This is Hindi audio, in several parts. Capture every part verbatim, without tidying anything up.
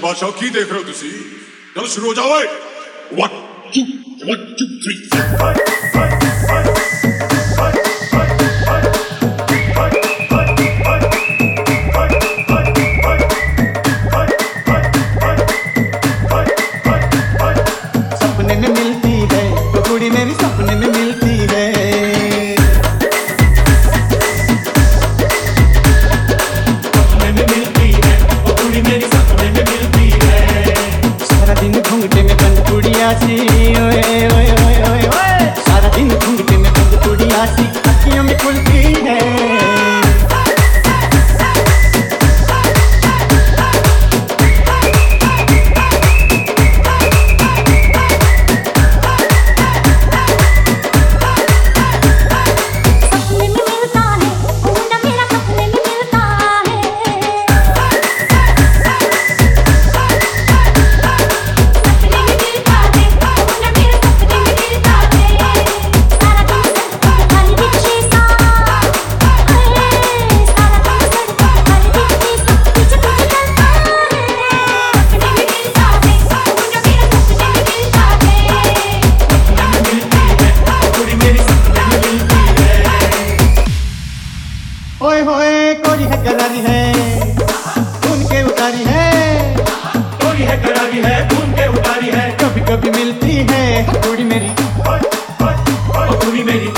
बादशाह की देख रहे हो तुसी? चलो शुरू हो जाओ। One two one two three. सपने में मिलती है तो कुड़ी मेरी सपने में मिलती है। सपने में मिलती है वो कुड़ी मेरी सपने में मिलती है। सारा दिन घूंघटे में बंद कुड़िया सी, ओए ओए ओए ओए ओए। सारा दिन घूंघटे में बंद कुड़िया सी अखियों में खुलती है। ओए होए कोरी है करारी है खून के उतारी है। कोरी है करारी है खून के उतारी है। कभी कभी मिलती है कुड़ी मेरी वो कुड़ी मेरी।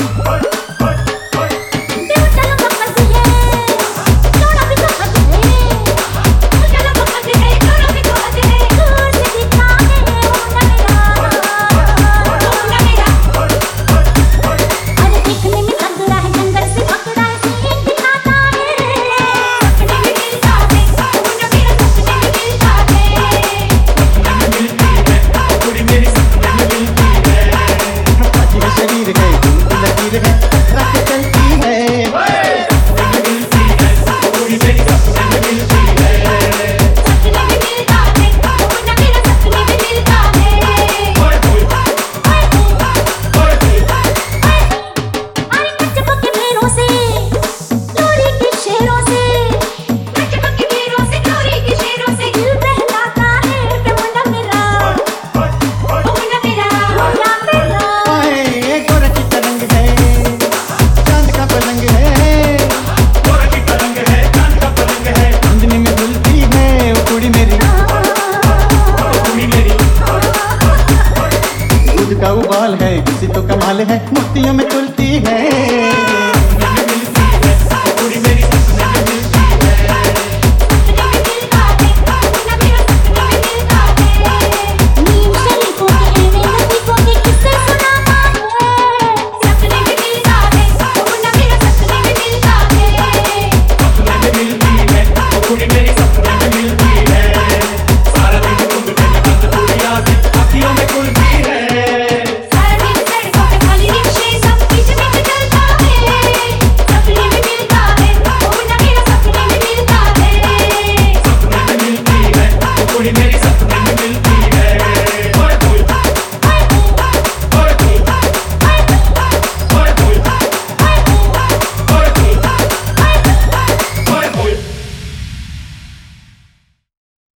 का उबाल है किसी तो कमाल है मोतियों में तुलती है।